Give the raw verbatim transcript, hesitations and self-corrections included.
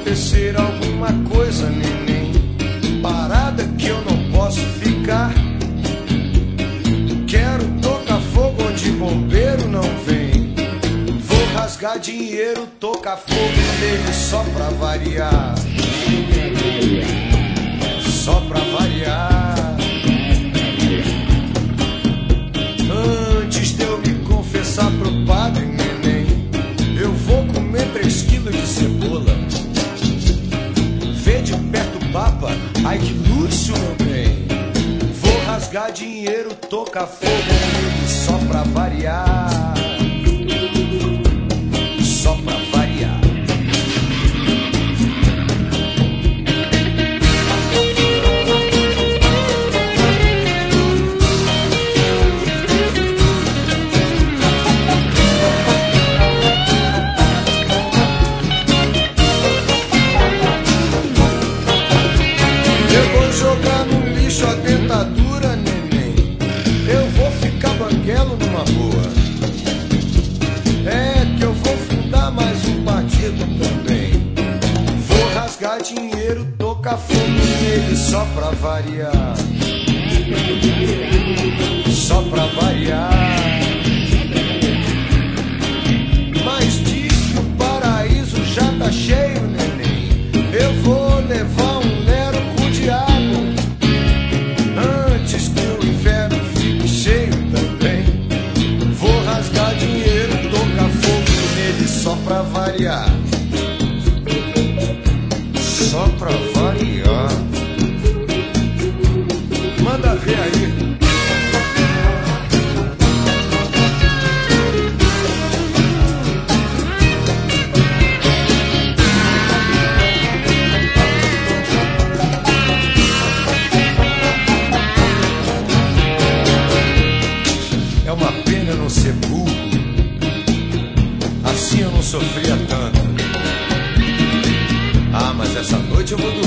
acontecer alguma coisa, neném, parada que eu não posso ficar. Quero tocar fogo onde bombeiro não vem. Vou rasgar dinheiro, tocar fogo nele só pra variar. Só pra variar. Antes de eu me confessar pro padre, neném, eu vou comer três quilos de cebola. Vê de perto o Papa, ai que luxo, meu bem. Vou rasgar dinheiro, tocar fogo nele só pra variar. Só pra variar. Eu vou jogar no lixo a dentadura, neném. Eu vou ficar banguelo numa boa. É que eu vou fundar mais um partido também. Vou rasgar dinheiro, tocar fogo nele só pra variar. Só pra variar. Mas diz que o paraíso já tá cheio, neném. Eu vou levar um lero com diabo antes que o inferno fique cheio também. Vou rasgar dinheiro, tocar fogo nele só pra variar. Só pra variar. Manda ver aí. É uma pena eu não ser burro, assim eu não sofria tanto. Ah, mas essa noite eu vou dormir.